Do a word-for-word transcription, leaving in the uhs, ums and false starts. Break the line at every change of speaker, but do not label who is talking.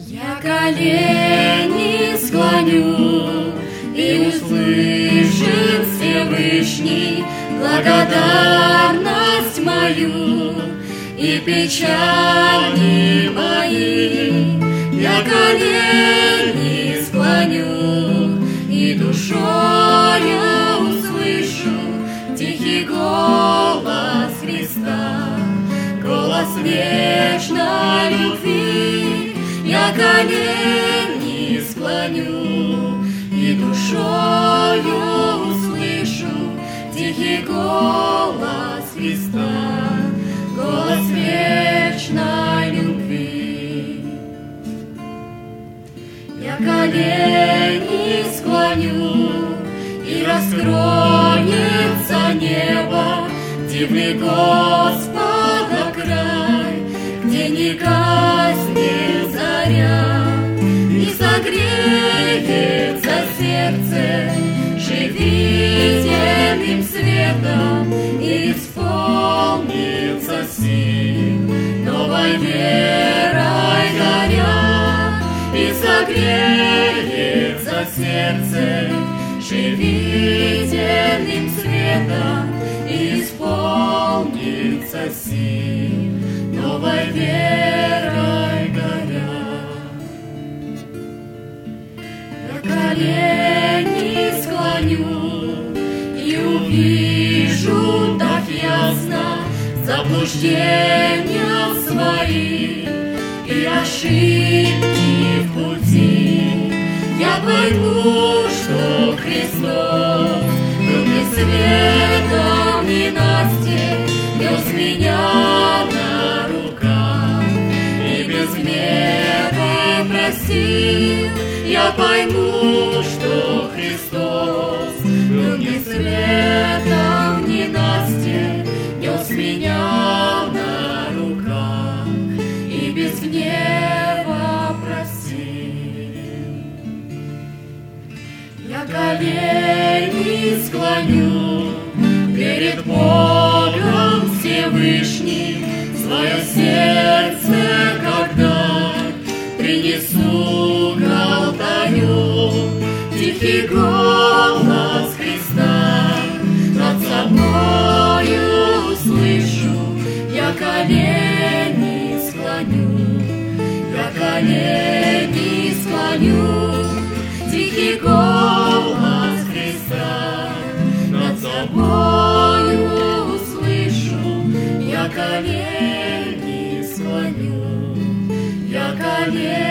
Я колени склоню, и услышит Всевышний благодарность мою и печали мои. Я колени склоню, и душою услышу тихий голос Христа, голос вечной любви. Я колени склоню, и душою услышу тихий голос Христа, голос вечной любви. Я колени склоню, и раскроется небо, дивный Господа край, где не гаснет заря, и согреется сердце живительным светом, и исполнится сил новой верой горя, и согреется сердце живительным светом, и исполнится сил новой верой горя. Я колени склоню, и увижу так ясно заблуждения свои и ошибки в пути. Я пойму, что Христос был мне светом ненастья, нес меня на руках и без меры простил. Я пойму, что Христос был мне светом ненастья, нес меня на руках и без гнева простил. Я колени склоню перед Богом Всевышним, свое сердце, когда принесу к алтарю, тихий голос Христа над собою услышу. Я колени склоню, я колени склоню, тихий голос Христа над собою услышу. Я колени склоню, я колени